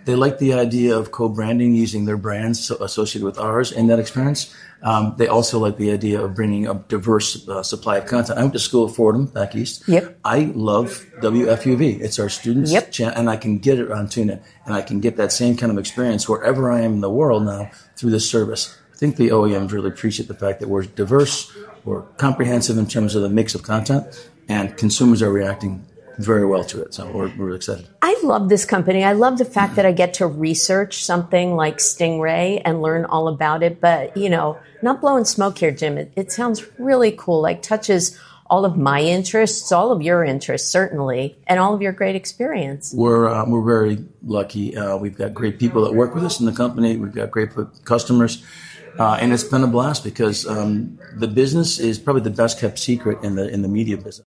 they like the idea of co-branding, using their brands associated with ours in that experience. They also like the idea of bringing a diverse supply of content. I went to school at Fordham back east. Yep. I love WFUV. It's our students' channel, and I can get it on TuneIn, and I can get that same kind of experience wherever I am in the world now through this service. I think the OEMs really appreciate the fact that we're diverse, we're comprehensive in terms of the mix of content, and consumers are reacting very well to it. So we're really excited. I love this company. I love the fact that I get to research something like Stingray and learn all about it. But, not blowing smoke here, Jim. It sounds really cool, like touches all of my interests, all of your interests, certainly, and all of your great experience. We're very lucky. We've got great people that work with us in the company. We've got great customers. And it's been a blast because the business is probably the best kept secret in the media business.